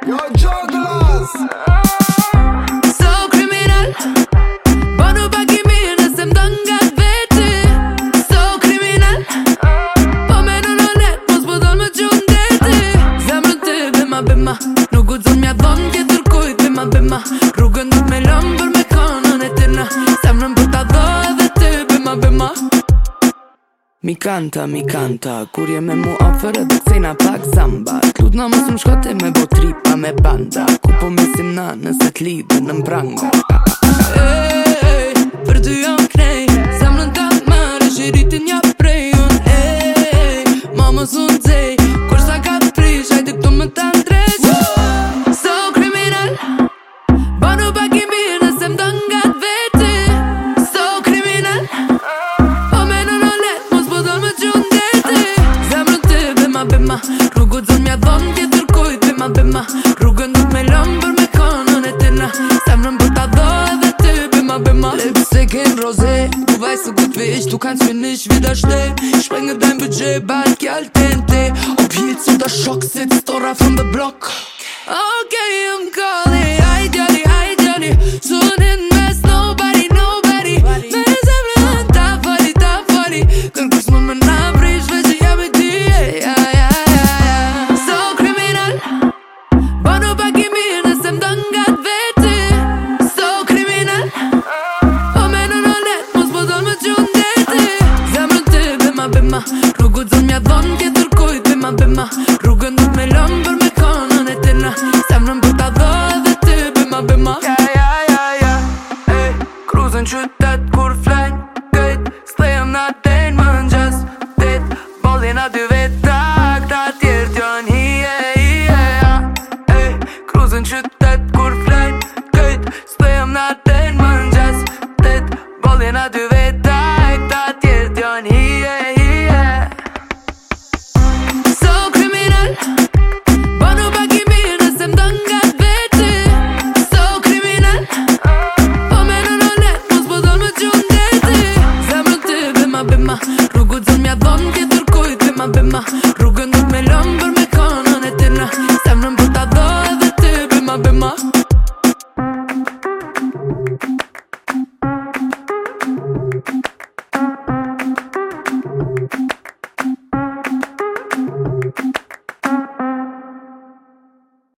Yo jugglers. So criminal. Banu bagi mirë nëse m'don nga veti. So criminal. Po me në net, mos po don më qun deti. Zemrën ti bima, nuk guxon mja dhon tjetër kujt bima. Rrugën du t'me lëm për me konën e tina. Zemrën për ta dho edhe ti bima. Mi kanta, kur je me mu ofër edhe kthejna pak zamba. T'lut na mos m'shkote me bo tripa me banda. Ku po mesim na nëse t'lidhe në mbranga. Ej, për ty jam knej, zemrën ta marrë, shiritin ja prej unë. Ej, ma mos unë dzej, kur sa ka prish, hajde këtu më ta ndreq. So criminal, banu bagi mirë nëse m'don nga veti. So criminal, po me në net, mos po do më qun deti. Zemrën ti bima, rrugët zon mja dhon tjetër kujt bima. Rrugën du t'me lëm për me konën e tina. Zemrën për ta dho edhe ti bima. Lipstick in rosé, du weißt so gut wie ich, du kannst mir nicht widerstehen. Ich sprenge dein Budget, bald Geld TNT. Ob Heels oder Schock sitzt oder from the block. Okay, I'm calling, hi Johnny. Soon invest, nobody. Mere zemrën ta fali. Kërkus më më na prish, veç që jam e ti. So criminal, banu bagi mirë nëse m'don nga veti. So criminal, po me në net, mos po do më qun deti. Zemrën ti bima, rrugët zon mja dhon tjetër kujt bima.